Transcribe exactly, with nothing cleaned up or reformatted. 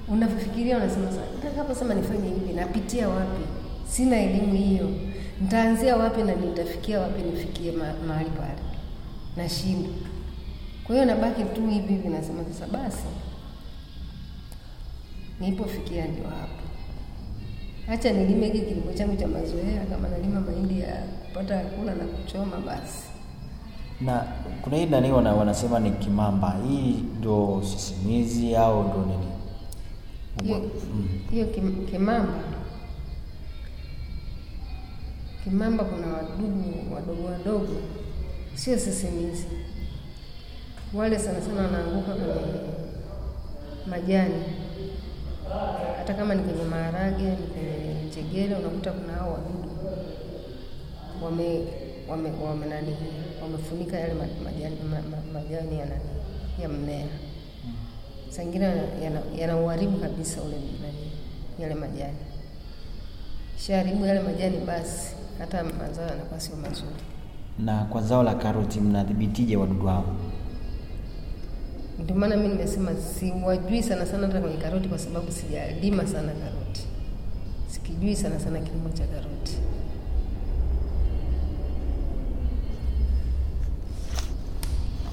unafikiria unasema sasa nitakaposema nifanye hivi napitia wapi? Sina elimu hiyo. Nitaanzia wapi na nitafikia wapi nifikie ma, mahali pale? Nashinda. Kwa hiyo nabaki tu hivi hivi nasema sasa basi. Nilipofikia ndio hapo. Acha nilime hiki kilimo changu cha mazoea, kama nalima mahindi ya kupata kula na kuchoma basi. Na kuna hii nani wana wanasema ni kimamba. Hii ndio sisimizi au ndio nini? Hiyo hiyo kim, kimamba. Kimamba kuna wadudu wadogo wadogo. Sio sisimizi. Wale sana sana wanaanguka kwenye majani. Hata kama ni kwenye maharage, ni kwenye njegere, unakuta kuna hao wadudu. Wame wame wame nani? Wamefunika yale majani ma, ma, majani ya nani? Ya mmea. Sangine yana yana uharibu kabisa ule nani? Yale majani. Sharibu yale majani basi hata mazao yanakuwa sio mazuri. Na kwa zao la karoti mnadhibitije wadudu hao? Ndio maana mimi nimesema siwajui sana sana hata kwenye karoti kwa sababu sijalima sana karoti. Sikijui sana sana kilimo cha karoti.